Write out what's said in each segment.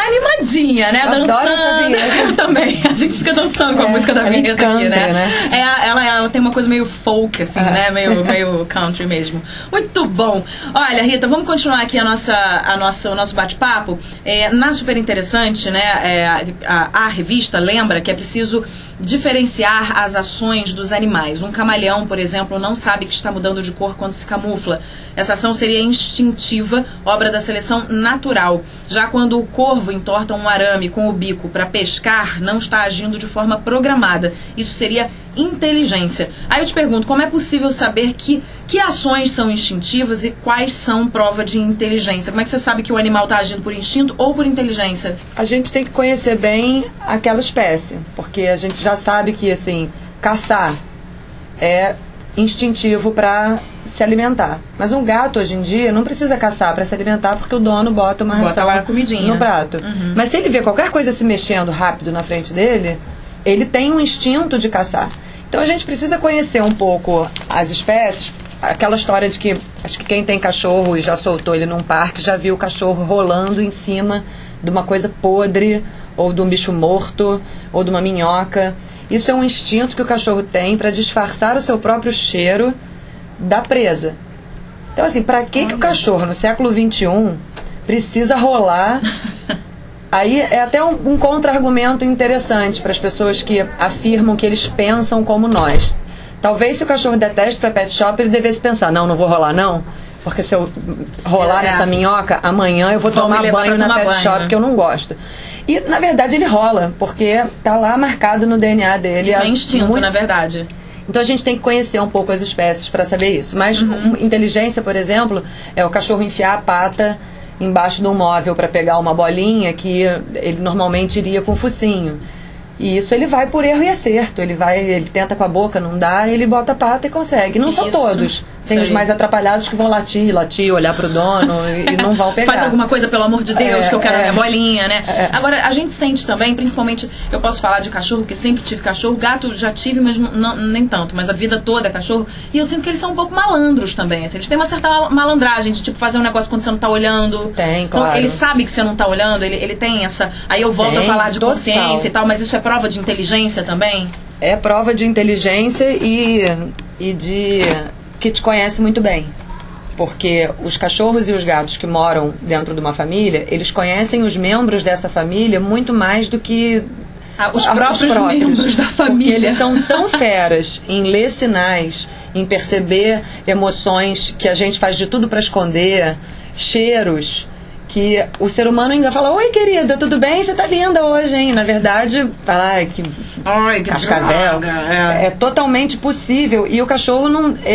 animadinha, né? Eu adoro essa vinheta. Eu também. A gente fica dançando com a música da vinheta canta, aqui, né? Ela Ela tem uma coisa meio folk, assim, né? Meio country mesmo. Muito bom. Olha, Rita, vamos continuar aqui o nosso bate-papo. Na Super Interessante, né? A revista lembra que é preciso diferenciar as ações dos animais. Um camaleão, por exemplo, não sabe que está mudando de cor quando se camufla. Essa ação seria instintiva, obra da seleção natural. Já quando o corvo entorta um arame com o bico para pescar, não está agindo de forma programada. Isso seria inteligência. Aí eu te pergunto, como é possível saber que ações são instintivas e quais são prova de inteligência? Como é que você sabe que o animal está agindo por instinto ou por inteligência? A gente tem que conhecer bem aquela espécie, porque a gente já sabe que, assim, caçar é instintivo para se alimentar. Mas um gato, hoje em dia, não precisa caçar para se alimentar porque o dono bota uma ração lá a comidinha no prato. Mas se ele vê qualquer coisa se mexendo rápido na frente dele, ele tem um instinto de caçar. Então a gente precisa conhecer um pouco as espécies. Aquela história de que, acho que quem tem cachorro e já soltou ele num parque, já viu o cachorro rolando em cima de uma coisa podre, ou de um bicho morto, ou de uma minhoca. Isso é um instinto que o cachorro tem para disfarçar o seu próprio cheiro da presa. Então, assim, para que o cachorro, no século XXI, precisa rolar? Aí é até um contra-argumento interessante para as pessoas que afirmam que eles pensam como nós. Talvez se o cachorro deteste para pet shop, ele devesse pensar, não vou rolar não, porque se eu rolar nessa minhoca, amanhã eu vou tomar banho na pet shop, que eu não gosto. E, na verdade, ele rola, porque tá lá marcado no DNA dele. Isso é instinto, na verdade. Então a gente tem que conhecer um pouco as espécies para saber isso. Mas inteligência, por exemplo, é o cachorro enfiar a pata embaixo de um móvel para pegar uma bolinha que ele normalmente iria com o focinho. E isso ele vai por erro e acerto. Ele tenta com a boca, não dá, ele bota a pata e consegue. Não são todos. Tem os mais atrapalhados que vão latir, olhar pro dono e não vão pegar. Faz alguma coisa, pelo amor de Deus, que eu quero a minha bolinha, né? Agora, a gente sente também, principalmente, eu posso falar de cachorro, porque sempre tive cachorro. Gato já tive, mas nem tanto. Mas a vida toda é cachorro. E eu sinto que eles são um pouco malandros também. Assim, eles têm uma certa malandragem de, tipo, fazer um negócio quando você não tá olhando. Tem, claro. Então, ele sabe que você não tá olhando, ele tem essa... Aí eu volto a falar de consciência e tal, mas isso é prova de inteligência também? É prova de inteligência e de... que te conhece muito bem, porque os cachorros e os gatos que moram dentro de uma família, eles conhecem os membros dessa família muito mais do que os próprios membros da família. Porque eles são tão feras em ler sinais, em perceber emoções que a gente faz de tudo para esconder, cheiros, que o ser humano ainda fala, oi querida, tudo bem? Você tá linda hoje, hein? Na verdade, que cascavel. É totalmente possível. E o cachorro,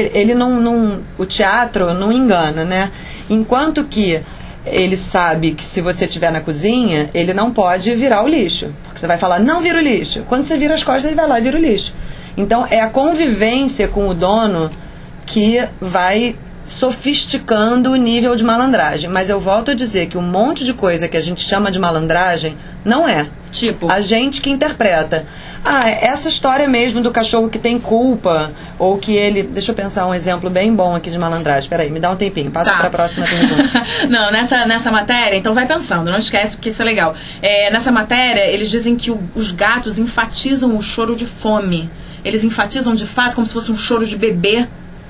o teatro não engana, né? Enquanto que ele sabe que se você estiver na cozinha, ele não pode virar o lixo. Porque você vai falar, não vira o lixo. Quando você vira as costas, ele vai lá e vira o lixo. Então, é a convivência com o dono que vai sofisticando o nível de malandragem. Mas eu volto a dizer que um monte de coisa que a gente chama de malandragem não é. Tipo? A gente que interpreta. Essa história mesmo do cachorro que tem culpa, ou que ele... Deixa eu pensar um exemplo bem bom aqui de malandragem. Peraí, me dá um tempinho. Passa para a próxima pergunta. Não, nessa matéria, então vai pensando, não esquece porque isso é legal. Nessa matéria, eles dizem que os gatos enfatizam o choro de fome. Eles enfatizam de fato como se fosse um choro de bebê.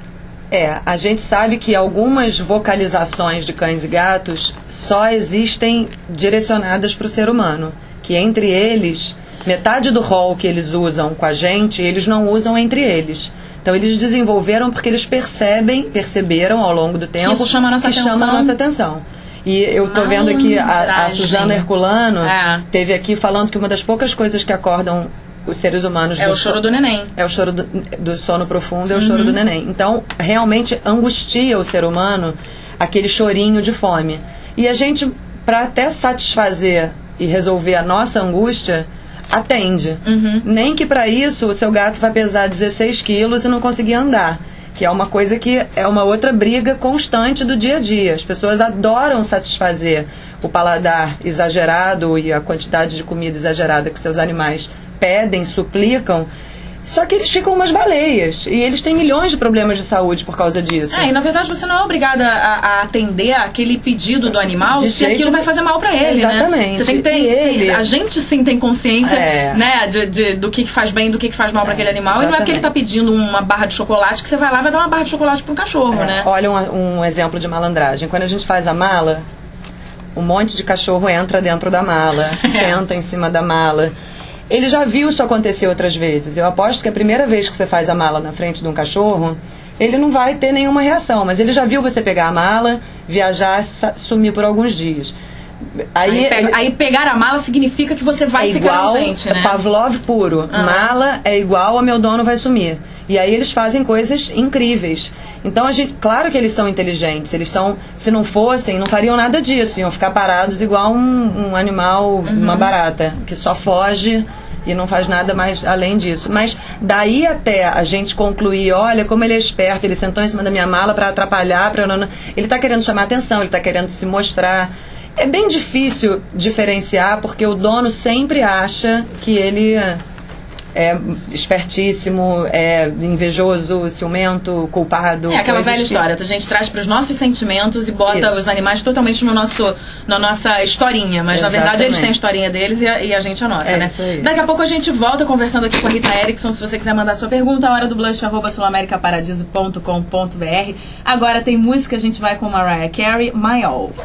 A gente sabe que algumas vocalizações de cães e gatos só existem direcionadas para o ser humano. Que entre eles, metade do rol que eles usam com a gente, eles não usam entre eles. Então eles desenvolveram porque eles perceberam ao longo do tempo que chama a nossa atenção. E eu tô vendo aqui a Suzana Herculano teve aqui falando que uma das poucas coisas que acordam os seres humanos... É o choro do neném. É o choro do sono profundo, é o choro do neném. Então, realmente angustia o ser humano aquele chorinho de fome. E a gente, para até satisfazer e resolver a nossa angústia, atende. Nem que para isso o seu gato vai pesar 16 quilos e não conseguir andar. Que é uma coisa que é uma outra briga constante do dia a dia. As pessoas adoram satisfazer o paladar exagerado e a quantidade de comida exagerada que seus animais pedem, suplicam, Só que eles ficam umas baleias. E eles têm milhões de problemas de saúde por causa disso. E na verdade você não é obrigada a atender aquele pedido do animal se aquilo vai fazer mal pra ele, exatamente. Né? Você tem que ter... A gente sim tem consciência, né, do que faz bem e do que faz mal pra aquele animal. Exatamente. E não é porque ele tá pedindo uma barra de chocolate que você vai lá e vai dar uma barra de chocolate pro cachorro, né? Olha um exemplo de malandragem. Quando a gente faz a mala, um monte de cachorro entra dentro da mala, senta em cima da mala. Ele já viu isso acontecer outras vezes. Eu aposto que a primeira vez que você faz a mala na frente de um cachorro, ele não vai ter nenhuma reação, mas ele já viu você pegar a mala, viajar, sumir por alguns dias. Aí pegar a mala significa que você vai ficar ausente, né? Pavlov puro. Mala é igual a meu dono vai sumir. E aí eles fazem coisas incríveis. Então, claro que eles são inteligentes. Eles são, se não fossem, não fariam nada disso. Iam ficar parados igual um animal, uma barata, que só foge e não faz nada mais além disso. Mas daí até a gente concluir, olha como ele é esperto, ele sentou em cima da minha mala para atrapalhar, ele está querendo chamar atenção, ele está querendo se mostrar. É bem difícil diferenciar, porque o dono sempre acha que ele é espertíssimo, é invejoso, ciumento, culpado. É aquela velha história, a gente traz para os nossos sentimentos e bota os animais totalmente na nossa historinha, mas na verdade eles têm a historinha deles e a gente a nossa, né? Isso aí. Daqui a pouco a gente volta conversando aqui com a Rita Erickson. Se você quiser mandar sua pergunta, a hora do blush @sulamericaparaíso.com.br. Agora tem música, a gente vai com Mariah Carey, My All.